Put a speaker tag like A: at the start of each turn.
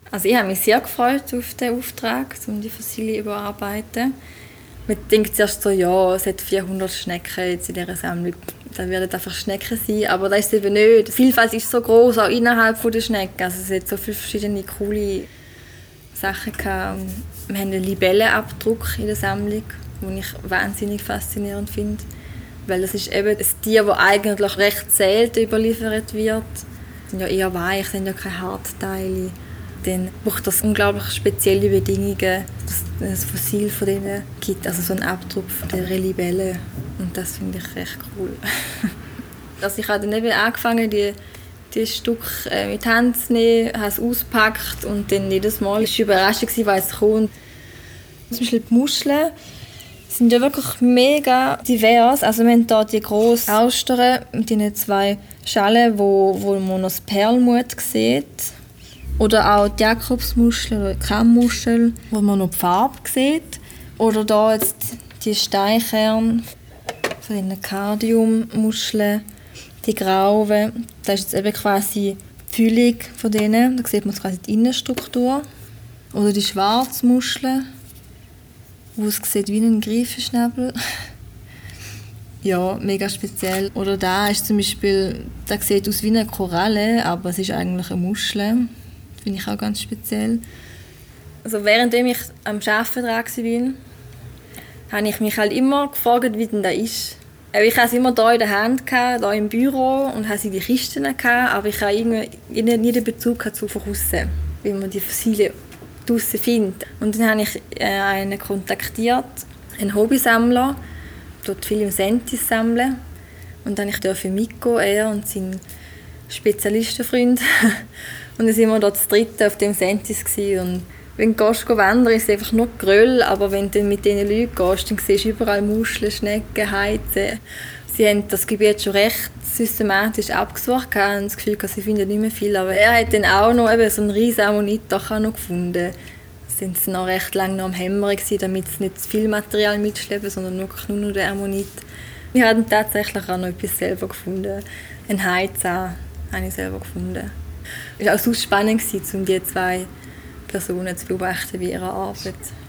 A: Also ich habe mich sehr gefreut auf den Auftrag, um die Fossilien zu überarbeiten. Man denkt zuerst so, ja, es hat 400 Schnecken jetzt in dieser Sammlung. Da werden einfach Schnecken sein, aber das ist es eben nicht. Die Vielfalt ist so groß, auch innerhalb der Schnecken. Also es hat so viele verschiedene coole Sachen gehabt. Wir haben einen Libellenabdruck in der Sammlung, den ich wahnsinnig faszinierend finde. Weil das ist eben ein Tier, das eigentlich recht selten überliefert wird. Sie sind ja eher weich, sind ja keine Hartteile. Dann braucht das unglaublich spezielle Bedingungen, dass es ein Fossil von denen gibt, also so einen Abdruck von der Libelle. Und das finde ich recht cool. Also ich habe dann eben angefangen, die Stück mit der Hand zu nehmen, habe es ausgepackt und dann jedes Mal war ich überrascht, was kommt. Zum Beispiel die Muscheln sind ja wirklich mega divers. Also wir haben hier die grossen Austern mit den 2 Schalen, wo man noch das Perlmutt sieht. Oder auch die Jakobsmuschel oder die Kammmuschel, wo man noch die Farbe sieht. Oder hier jetzt die Steinkerne von den Cardiummuscheln, die grauen. Das ist jetzt eben quasi die Füllung von denen. Da sieht man quasi die Innenstruktur. Oder die Schwarzmuscheln, wo es sieht wie ein Greifenschnabel. Ja, mega speziell. Oder da ist zum Beispiel, das sieht aus wie eine Koralle, aber es ist eigentlich eine Muschel. Finde ich auch ganz speziell. Also während ich am Arbeiten dran war, habe ich mich halt immer gefragt, wie denn das ist. Ich hatte es immer hier in der Hand, hier im Büro, und hatte die Kisten, aber ich hatte nie den Bezug zu draussen, wie man die Fossilien draussen findet. Und dann habe ich einen kontaktiert, einen Hobbysammler, dort viel im Sentis sammeln. Und dann durfte ich mitgehen, er und sein Spezialistenfreund. Und dann waren wir dort zu dritt auf dem Sentis. Und wenn du wandern ist es einfach nur Geröll, aber wenn du mit diesen Leuten gehst, dann siehst du überall Muscheln, Schnecken, Heizen. Sie haben das Gebiet schon recht systematisch abgesucht und haben das Gefühl, sie finden nicht mehr viel. Aber er hat dann auch noch eben so einen riesen Ammonit noch gefunden. Sind sie noch recht lange noch am Hämmern gewesen, damit sie nicht zu viel Material mitschleppen, sondern nur noch den Ammonit. Wir haben tatsächlich auch noch etwas selber gefunden. Ein Heizahn habe ich selber gefunden. Es war auch so spannend, um die 2 Personen zu beobachten bei ihrer Arbeit.